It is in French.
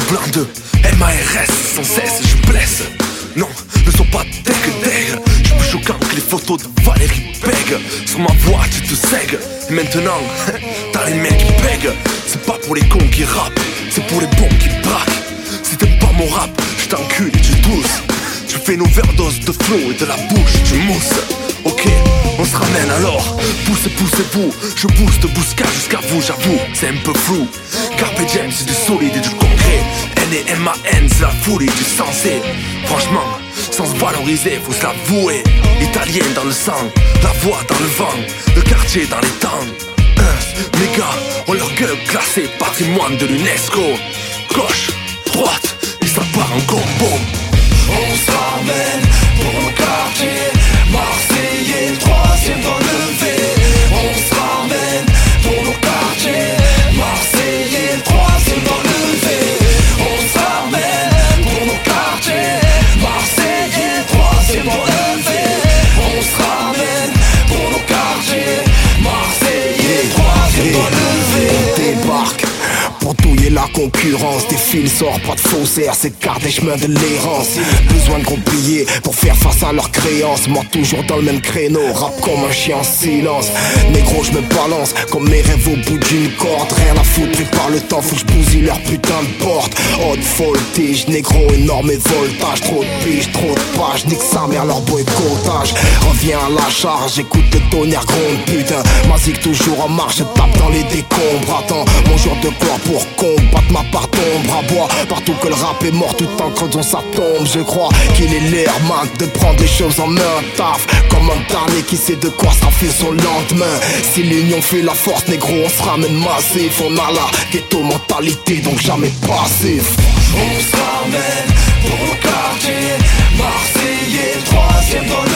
blanc de MARS, sans cesse je blesse. Non, ne sois pas deg. Je suis plus choquant que les photos de Valérie Peg. Sur ma voix tu te sègues. Et maintenant, t'as les mecs qui pèguent. C'est pas pour les cons qui rappent, c'est pour les bons qui braquent. Si t'aimes pas mon rap, je t'encule et tu tousses. Tu fais une overdose de flow et de la bouche tu mousses. Ok, on se ramène alors. Poussez-vous, je booste Bousca jusqu'à vous, j'avoue, c'est un peu flou. Carpe diem, c'est du solide et du concret. N et M-A-N, c'est la folie du sensé. Franchement, sans se valoriser, faut se l'avouer. Italien dans le sang, la voix dans le vent, le quartier dans les temps. Mes gars ont leur gueule classée patrimoine de l'UNESCO. Gauche, droite, et ça part en combo. On se ramène pour nos quartiers marseillais, troisième relevé. On se ramène pour nos quartiers marseillais, troisième relevé. On se ramène pour nos quartiers marseillais, troisième relevé. On se ramène pour nos quartiers marseillais, troisième relevé. On débarque pour touiller la concurrence. Des fils sortent, pas de faussaires, s'écartent des chemins de l'errance. Besoin de gros billets pour faire face à leurs créances. Moi toujours dans le même créneau, rap comme un chien en silence. Négro je me balance comme mes rêves au bout d'une corde. Rien à foutre, prépare le temps, faut que je bousille leur putain de porte. Haute voltige, négro énorme et voltage. Trop de piges, trop de pages, nique sa mère leur boycottage. Reviens à la charge, écoute le tonnerre gronde putain. Ma zig toujours en marche, je tape dans les décombres. Attends, mon jour de gloire pour combattre ma part d'ombre à bois. Partout que le rap est mort, tout en creusant sa tombe. Je crois qu'il est l'air man de prendre les choses en main. Taf, comme un dernier qui sait de quoi sera fait son lendemain. Si l'union fait la force, négro, on se ramène massif. On a la ghetto mentalité, donc jamais passif. On se ramène pour nos quartiers marseillais, troisième